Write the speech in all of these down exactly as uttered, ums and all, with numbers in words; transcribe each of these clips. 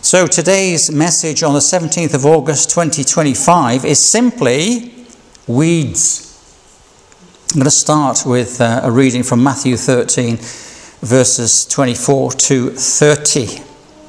So today's message on the seventeenth of August twenty twenty-five is simply weeds. I'm going to start with uh, a reading from Matthew thirteen, verses twenty-four to thirty.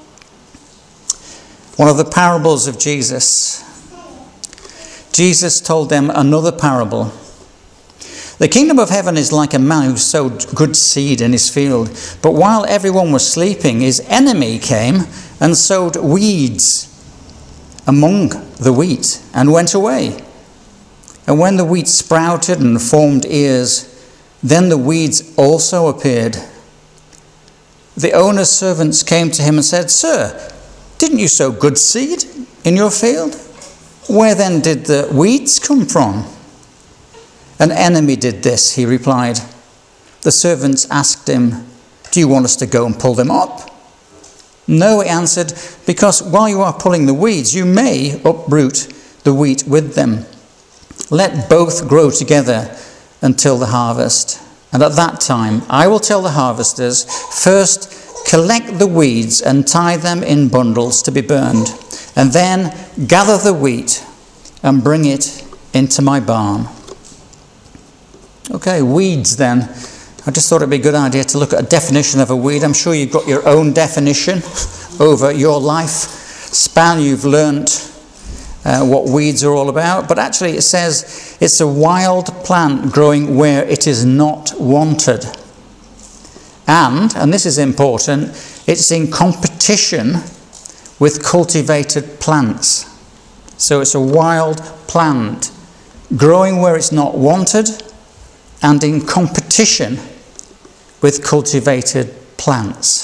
One of the parables of Jesus. Jesus told them another parable. The kingdom of heaven is like a man who sowed good seed in his field. But while everyone was sleeping, his enemy came and sowed weeds among the wheat and went away. And when the wheat sprouted and formed ears, then the weeds also appeared. The owner's servants came to him and said, "Sir, didn't you sow good seed in your field? Where then did the weeds come from?" "An enemy did this," he replied. The servants asked him, "Do you want us to go and pull them up?" "No," he answered, "because while you are pulling the weeds, you may uproot the wheat with them. Let both grow together until the harvest. And at that time, I will tell the harvesters, first collect the weeds and tie them in bundles to be burned, and then gather the wheat and bring it into my barn." Okay, weeds then. I just thought it'd be a good idea to look at a definition of a weed. I'm sure you've got your own definition over your life span. You've learnt uh, what weeds are all about. But actually it says it's a wild plant growing where it is not wanted. And, and this is important, it's in competition with cultivated plants. So it's a wild plant growing where it's not wanted and in competition with cultivated plants.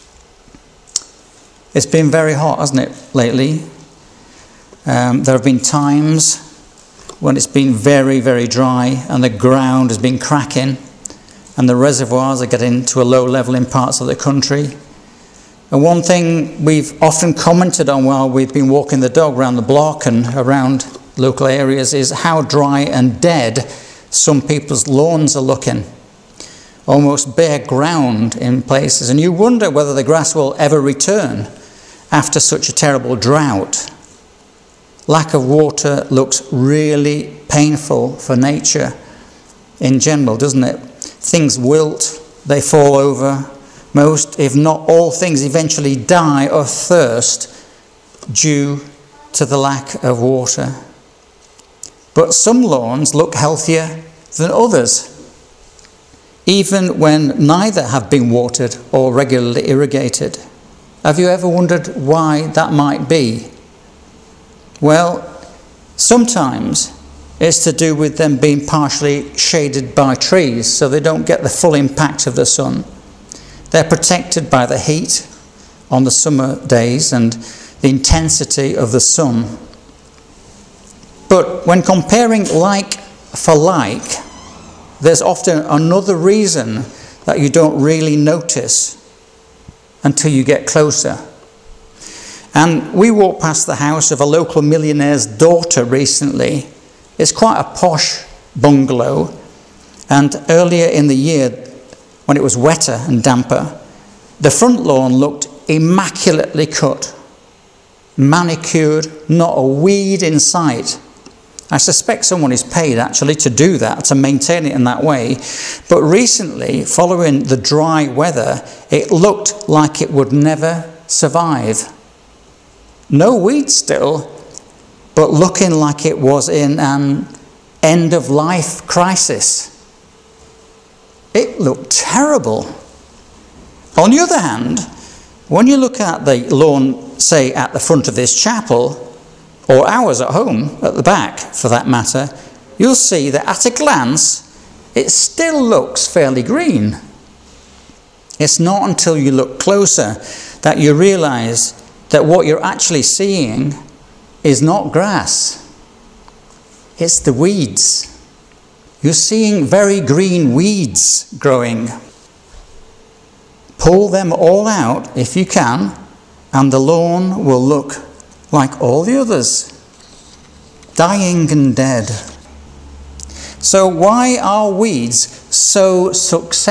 It's been very hot, hasn't it, lately? Um, there have been times when it's been very, very dry and the ground has been cracking and the reservoirs are getting to a low level in parts of the country. And one thing we've often commented on while we've been walking the dog around the block and around local areas is how dry and dead some people's lawns are looking. Almost bare ground in places. And you wonder whether the grass will ever return after such a terrible drought. Lack of water looks really painful for nature in general, doesn't it? Things wilt, they fall over. Most, if not all things, eventually die of thirst due to the lack of water. But some lawns look healthier than others, even when neither have been watered or regularly irrigated. Have you ever wondered why that might be? Well, sometimes it's to do with them being partially shaded by trees, so they don't get the full impact of the sun. They're protected by the heat on the summer days and the intensity of the sun. But when comparing like for like, there's often another reason that you don't really notice until you get closer. And we walked past the house of a local millionaire's daughter recently. It's quite a posh bungalow. And earlier in the year, when it was wetter and damper, the front lawn looked immaculately cut, manicured, not a weed in sight. I suspect someone is paid actually to do that, to maintain it in that way. But recently, following the dry weather, it looked like it would never survive. No weeds still, but looking like it was in an end-of-life crisis. It looked terrible. On the other hand, when you look at the lawn, say, at the front of this chapel, or ours at home, at the back for that matter, you'll see that at a glance, it still looks fairly green. It's not until you look closer that you realise that what you're actually seeing is not grass. It's the weeds. You're seeing very green weeds growing. Pull them all out if you can, and the lawn will look like all the others, dying and dead. So why are weeds so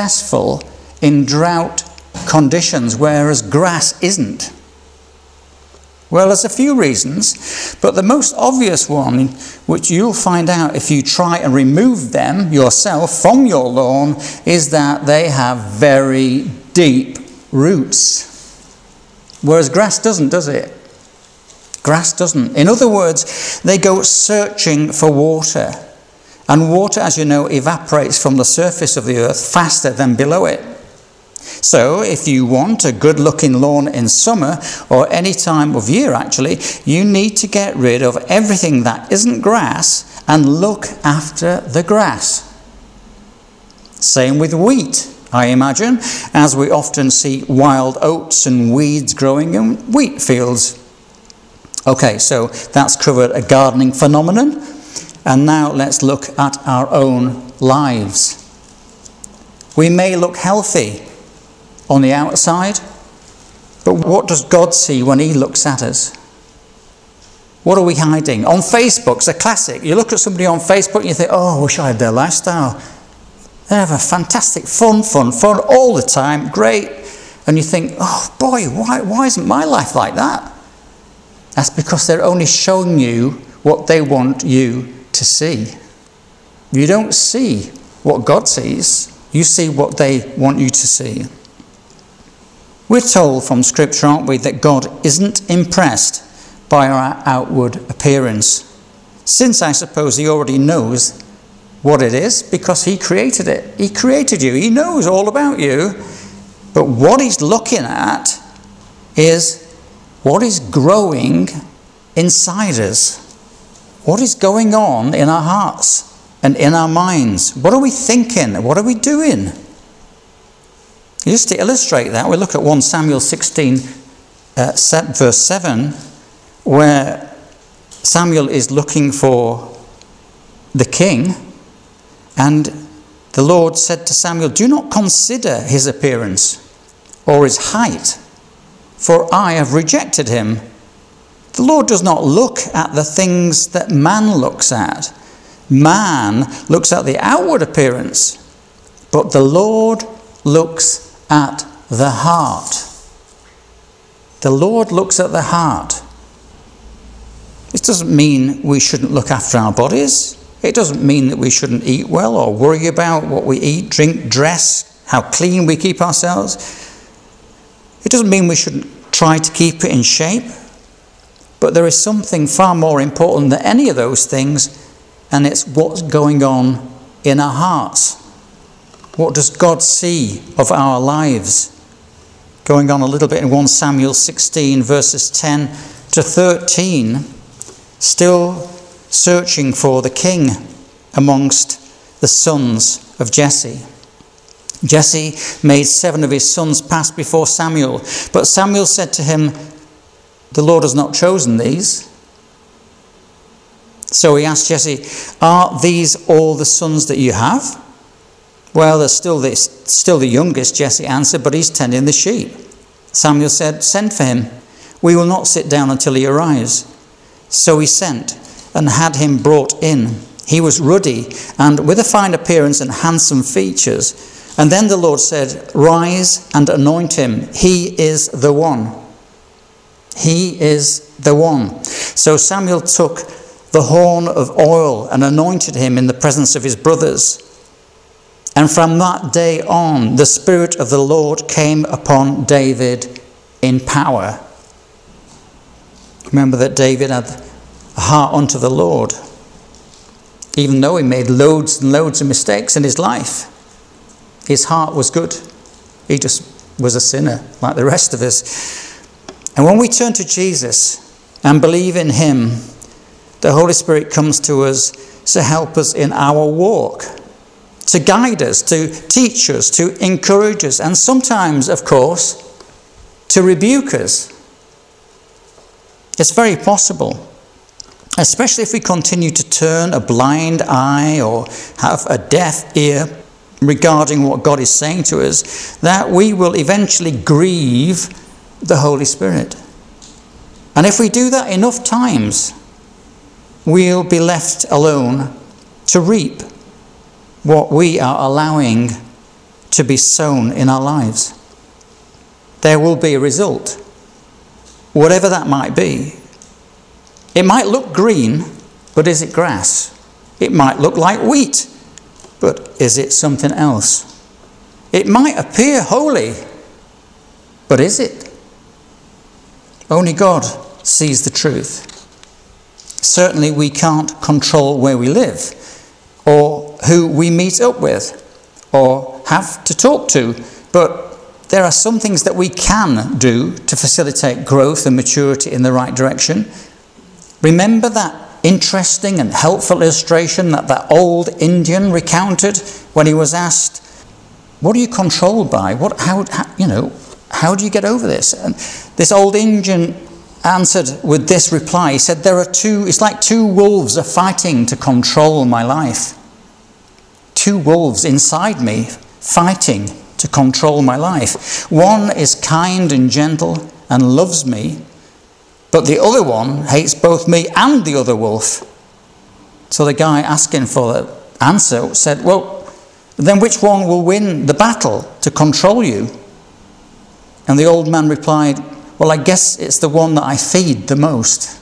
successful in drought conditions, whereas grass isn't? Well, there's a few reasons, but the most obvious one, which you'll find out if you try and remove them yourself from your lawn, is that they have very deep roots. Whereas grass doesn't, does it? Grass doesn't. In other words, they go searching for water. And water, as you know, evaporates from the surface of the earth faster than below it. So if you want a good-looking lawn in summer, or any time of year actually, you need to get rid of everything that isn't grass and look after the grass. Same with wheat, I imagine, as we often see wild oats and weeds growing in wheat fields. Okay, so that's covered a gardening phenomenon. And now let's look at our own lives. We may look healthy on the outside, but what does God see when he looks at us? What are we hiding? On Facebook, it's a classic. You look at somebody on Facebook and you think, oh, I wish I had their lifestyle. They have a fantastic fun, fun, fun all the time, great. And you think, oh boy, why, why isn't my life like that? That's because they're only showing you what they want you to see. You don't see what God sees. You see what they want you to see. We're told from Scripture, aren't we, that God isn't impressed by our outward appearance. Since I suppose he already knows what it is because he created it. He created you. He knows all about you. But what he's looking at is what is growing inside us. What is going on in our hearts and in our minds? What are we thinking? What are we doing? Just to illustrate that, we look at First Samuel sixteen, uh, verse seven, where Samuel is looking for the king, and the Lord said to Samuel, do not consider his appearance or his height, for I have rejected him. The Lord does not look at the things that man looks at. Man looks at the outward appearance, but the Lord looks at the heart. The Lord looks at the heart. This doesn't mean we shouldn't look after our bodies. It doesn't mean that we shouldn't eat well or worry about what we eat, drink, dress, how clean we keep ourselves. It doesn't mean we shouldn't try to keep it in shape. But there is something far more important than any of those things, and it's what's going on in our hearts. What does God see of our lives? Going on a little bit in First Samuel sixteen, verses ten to thirteen, still searching for the king amongst the sons of Jesse. Jesse made seven of his sons pass before Samuel, but Samuel said to him, the Lord has not chosen these. So he asked Jesse, are these all the sons that you have? Well, there's still, this, still the youngest, Jesse answered, but he's tending the sheep. Samuel said, send for him. We will not sit down until he arrives. So he sent and had him brought in. He was ruddy and with a fine appearance and handsome features. And then the Lord said, rise and anoint him. He is the one. He is the one. So Samuel took the horn of oil and anointed him in the presence of his brothers. And from that day on, the Spirit of the Lord came upon David in power. Remember that David had a heart unto the Lord, even though he made loads and loads of mistakes in his life. His heart was good. He just was a sinner like the rest of us. And when we turn to Jesus and believe in him, the Holy Spirit comes to us to help us in our walk, to guide us, to teach us, to encourage us, and sometimes, of course, to rebuke us. It's very possible, especially if we continue to turn a blind eye or have a deaf ear regarding what God is saying to us, that we will eventually grieve the Holy Spirit. And if we do that enough times, we'll be left alone to reap what we are allowing to be sown in our lives. There will be a result. whatever that might be. It might look green, but is it grass? It might look like wheat, but is it something else? It might appear holy, but is it? Only God sees the truth. Certainly we can't control where we live, or who we meet up with, or have to talk to, but there are some things that we can do to facilitate growth and maturity in the right direction. Remember that interesting and helpful illustration that that old Indian recounted when he was asked, what are you controlled by? What, how, how, you know, how do you get over this? And this old Indian answered with this reply. He said, there are two, it's like two wolves are fighting to control my life. Two wolves inside me fighting to control my life. One is kind and gentle and loves me, but the other one hates both me and the other wolf. So the guy asking for the answer said, well, then which one will win the battle to control you? And the old man replied, well, I guess it's the one that I feed the most.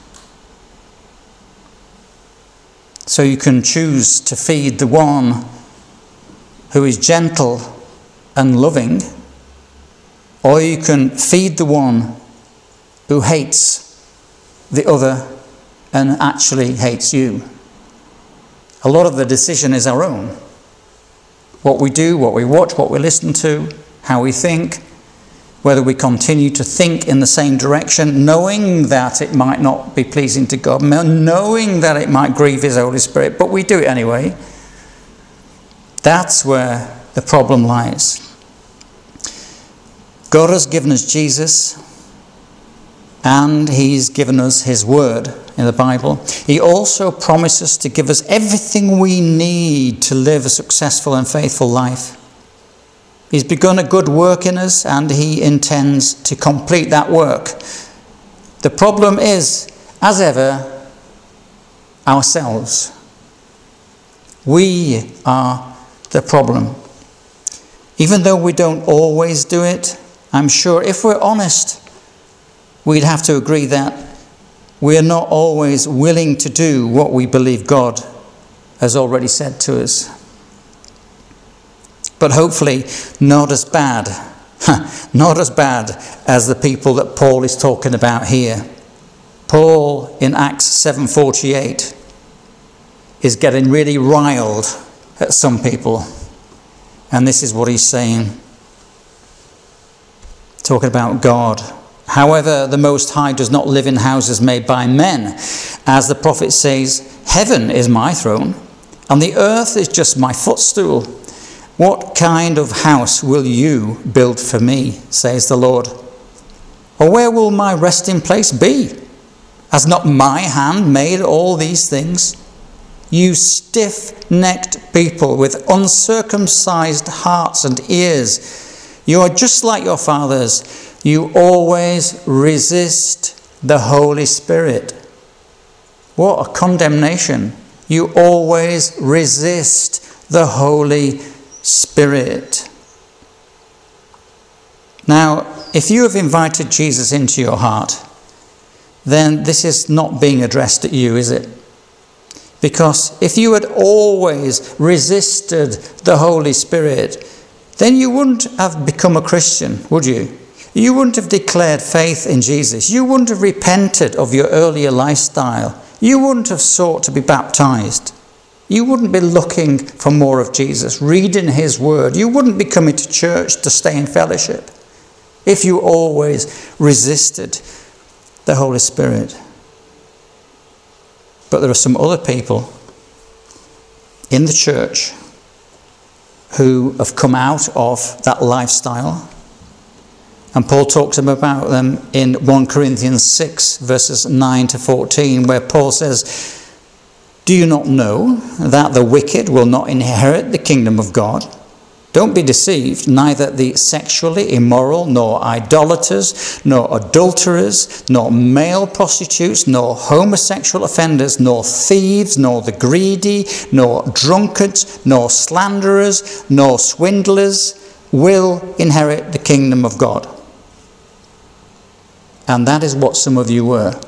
So you can choose to feed the one who is gentle and loving, or you can feed the one who hates the other and actually hates you. A lot of the decision is our own. What we do, what we watch, what we listen to, how we think, whether we continue to think in the same direction, knowing that it might not be pleasing to God, knowing that it might grieve His Holy Spirit, but we do it anyway. That's where the problem lies. God has given us Jesus, and He's given us His word in the Bible. He also promises to give us everything we need to live a successful and faithful life. He's begun a good work in us, and He intends to complete that work. The problem is, as ever, ourselves. We are the problem. Even though we don't always do it, I'm sure if we're honest, we'd have to agree that we are not always willing to do what we believe God has already said to us. But hopefully not as bad, not as bad as the people that Paul is talking about here. Paul in Acts seven forty-eight is getting really riled at some people. And this is what he's saying. Talking about God. However, the Most High does not live in houses made by men. As the prophet says, heaven is my throne, and the earth is just my footstool. What kind of house will you build for me, says the Lord? Or where will my resting place be? Has not my hand made all these things? You stiff-necked people with uncircumcised hearts and ears, you are just like your fathers. You always resist the Holy Spirit. What a condemnation. You always resist the Holy Spirit. Now, if you have invited Jesus into your heart, then this is not being addressed at you, is it? Because if you had always resisted the Holy Spirit, then you wouldn't have become a Christian, would you? You wouldn't have declared faith in Jesus. You wouldn't have repented of your earlier lifestyle. You wouldn't have sought to be baptized. You wouldn't be looking for more of Jesus, reading His word. You wouldn't be coming to church to stay in fellowship if you always resisted the Holy Spirit. But there are some other people in the church who have come out of that lifestyle. And Paul talks about them in First Corinthians six, verses nine to fourteen, where Paul says, do you not know that the wicked will not inherit the kingdom of God? Don't be deceived, neither the sexually immoral, nor idolaters, nor adulterers, nor male prostitutes, nor homosexual offenders, nor thieves, nor the greedy, nor drunkards, nor slanderers, nor swindlers will inherit the kingdom of God. And that is what some of you were.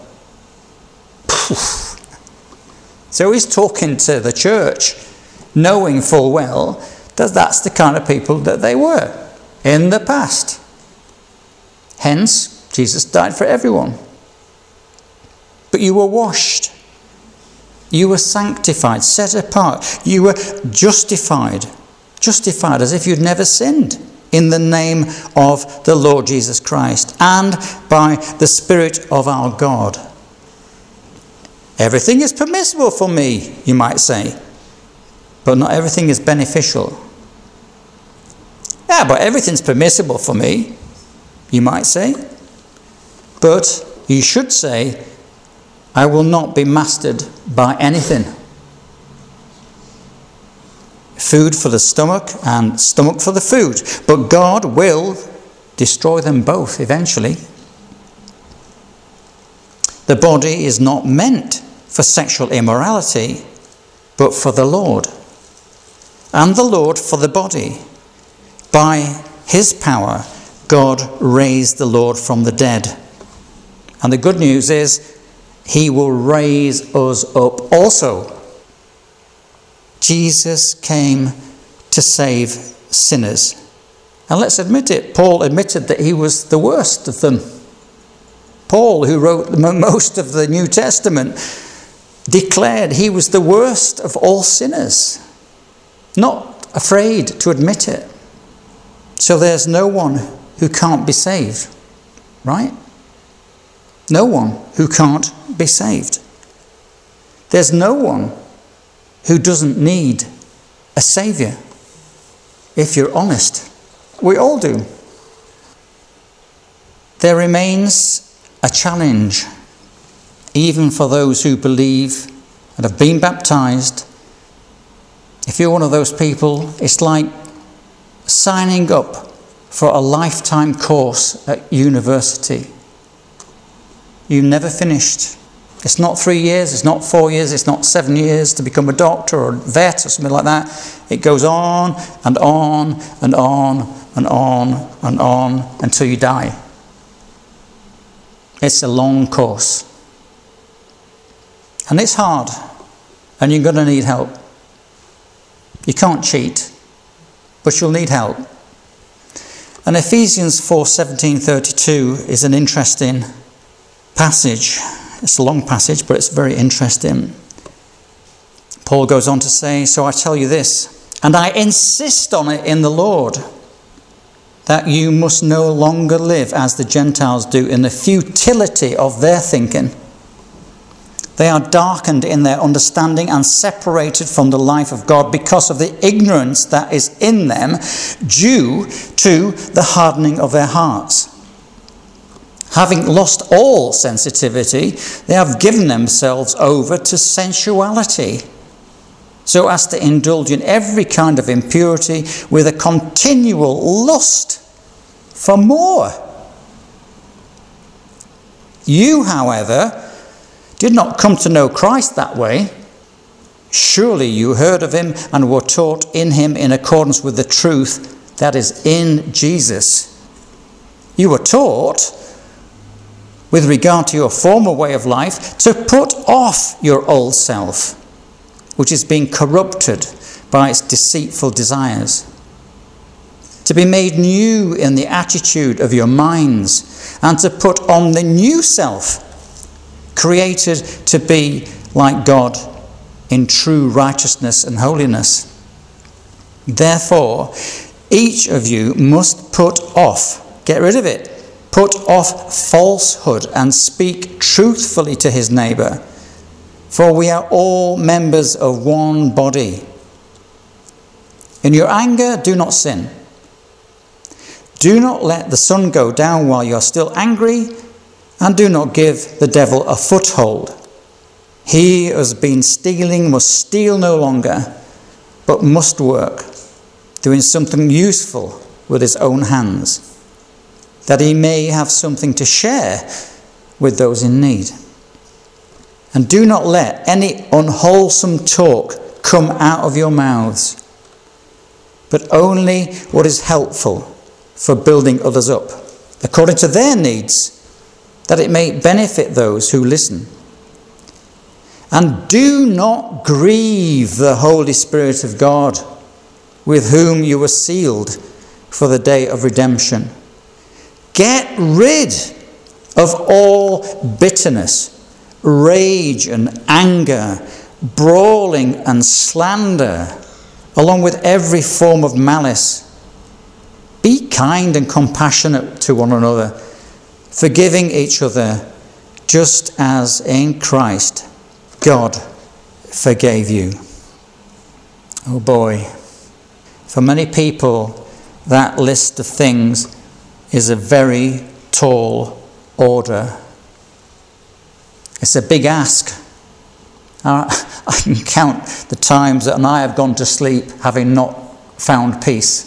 So he's talking to the church, knowing full well that that's the kind of people that they were in the past. Hence, Jesus died for everyone. But you were washed. You were sanctified, set apart. You were justified. Justified as if you'd never sinned in the name of the Lord Jesus Christ and by the Spirit of our God. Everything is permissible for me, you might say, but not everything is beneficial. Yeah, but everything's permissible for me, you might say. But you should say, I will not be mastered by anything. Food for the stomach and stomach for the food. But God will destroy them both eventually. The body is not meant for sexual immorality, but for the Lord. And the Lord for the body. By his power, God raised the Lord from the dead. And the good news is, he will raise us up also. Jesus came to save sinners. And let's admit it, Paul admitted that he was the worst of them. Paul, who wrote most of the New Testament, declared he was the worst of all sinners. Not afraid to admit it. So there's no one who can't be saved, right? No one who can't be saved. There's no one who doesn't need a saviour, if you're honest. We all do. There remains a challenge, even for those who believe and have been baptised. If you're one of those people, it's like signing up for a lifetime course at university. You never finished. It's not three years, it's not four years, it's not seven years to become a doctor or a vet or something like that. It goes on and on and on and on and on until you die. It's a long course. And it's hard. And you're going to need help. You can't cheat, but you'll need help. And Ephesians four seventeen thirty-two is an interesting passage. It's a long passage, but it's very interesting. Paul goes on to say, so I tell you this, and I insist on it in the Lord, that you must no longer live as the Gentiles do in the futility of their thinking. They are darkened in their understanding and separated from the life of God because of the ignorance that is in them due to the hardening of their hearts. Having lost all sensitivity, they have given themselves over to sensuality, so as to indulge in every kind of impurity with a continual lust for more. You, however, did not come to know Christ that way. Surely you heard of him and were taught in him in accordance with the truth that is in Jesus. You were taught, with regard to your former way of life, to put off your old self, which is being corrupted by its deceitful desires, to be made new in the attitude of your minds, and to put on the new self, created to be like God in true righteousness and holiness. Therefore, each of you must put off, get rid of it, put off falsehood and speak truthfully to his neighbour, for we are all members of one body. In your anger, do not sin. Do not let the sun go down while you are still angry, and do not give the devil a foothold. He who has been stealing must steal no longer, but must work, doing something useful with his own hands, that he may have something to share with those in need. And do not let any unwholesome talk come out of your mouths, but only what is helpful for building others up, according to their needs, that it may benefit those who listen. And do not grieve the Holy Spirit of God, with whom you were sealed for the day of redemption. Get rid of all bitterness, rage and anger, brawling and slander, along with every form of malice. Be kind and compassionate to one another, forgiving each other, just as in Christ God forgave you. Oh boy. For many people, that list of things is a very tall order. It's a big ask. I can count the times that I have gone to sleep having not found peace.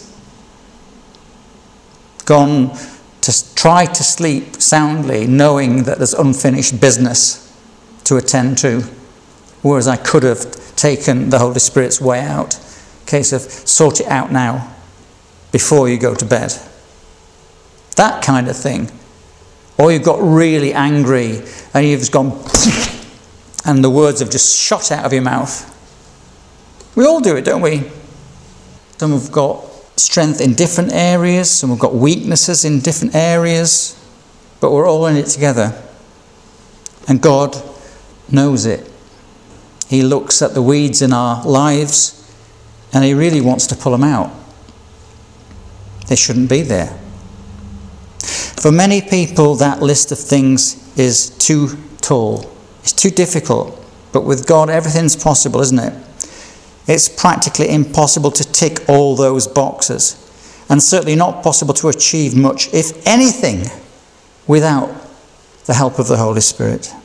Gone to try to sleep soundly, knowing that there's unfinished business to attend to, whereas I could have taken the Holy Spirit's way out. Case of sort it out now before you go to bed. That kind of thing. Or you've got really angry and you've just gone and the words have just shot out of your mouth. We all do it, don't we? Some have got strength in different areas, some have got weaknesses in different areas, but we're all in it together. And God knows it. He looks at the weeds in our lives and he really wants to pull them out. They shouldn't be there. For many people, that list of things is too tall. It's too difficult. But with God, everything's possible, isn't it? It's practically impossible to tick all those boxes. And certainly not possible to achieve much, if anything, without the help of the Holy Spirit.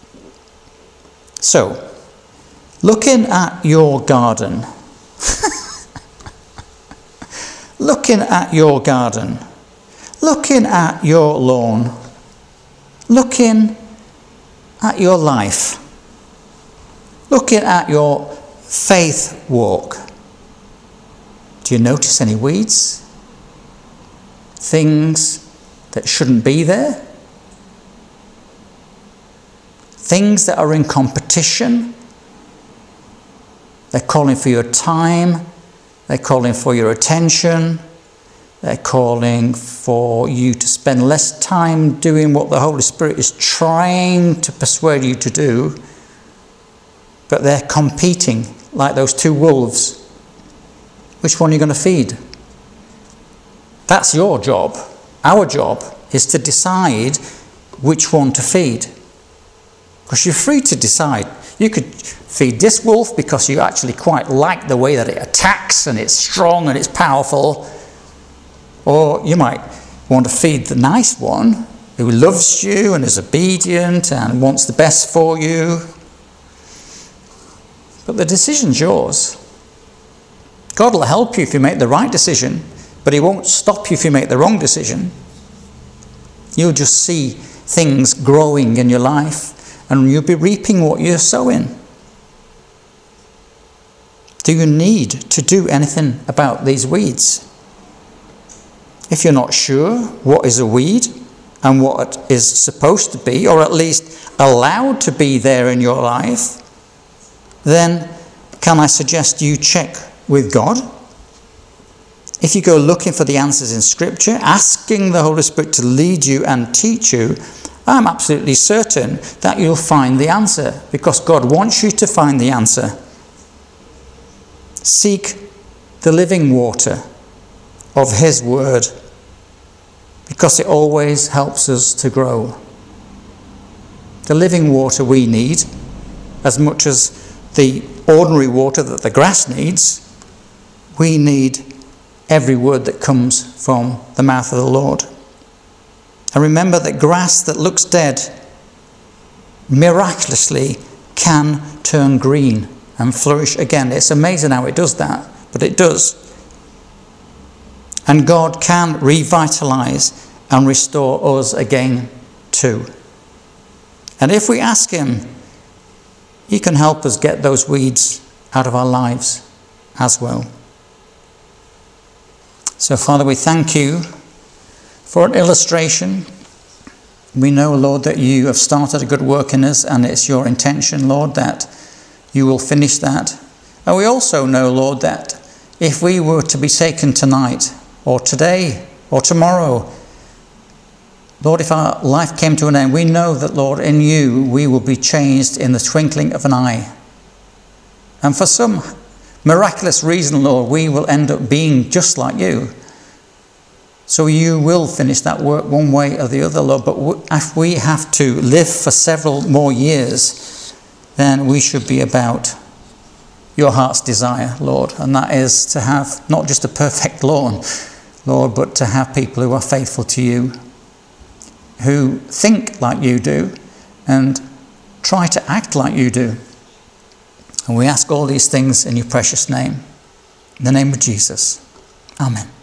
So, looking at your garden, looking at your garden, looking at your lawn, looking at your life, looking at your faith walk, do you notice any weeds? Things that shouldn't be there? Things that are in competition? They're calling for your time. They're calling for your attention. They're calling for you to spend less time doing what the Holy Spirit is trying to persuade you to do. But they're competing like those two wolves. Which one are you going to feed? That's your job. Our job is to decide which one to feed. Because you're free to decide. You could feed this wolf because you actually quite like the way that it attacks and it's strong and it's powerful. Or you might want to feed the nice one who loves you and is obedient and wants the best for you. But the decision's yours. God will help you if you make the right decision, but he won't stop you if you make the wrong decision. You'll just see things growing in your life and you'll be reaping what you're sowing. Do you need to do anything about these weeds? If you're not sure what is a weed and what it is supposed to be, or at least allowed to be there in your life, then can I suggest you check with God? If you go looking for the answers in Scripture, asking the Holy Spirit to lead you and teach you, I'm absolutely certain that you'll find the answer, because God wants you to find the answer. Seek the living water of his word, because it always helps us to grow. The living water we need, as much as the ordinary water that the grass needs, we need every word that comes from the mouth of the Lord. And remember that grass that looks dead miraculously can turn green and flourish again. It's amazing how it does that, but it does. And God can revitalize and restore us again too. And if we ask him, he can help us get those weeds out of our lives as well. So, Father, we thank you for an illustration We know, Lord, that you have started a good work in us, and it's your intention, Lord, that you will finish that. And we also know, Lord, that if we were to be taken tonight or today or tomorrow, Lord, if our life came to an end, we know that, Lord, in you we will be changed in the twinkling of an eye. And for some miraculous reason, Lord, we will end up being just like you. So you will finish that work one way or the other, Lord. But if we have to live for several more years, then we should be about your heart's desire, Lord. And that is to have not just a perfect lawn, Lord, but to have people who are faithful to you, who think like you do and try to act like you do. And we ask all these things in your precious name. In the name of Jesus. Amen.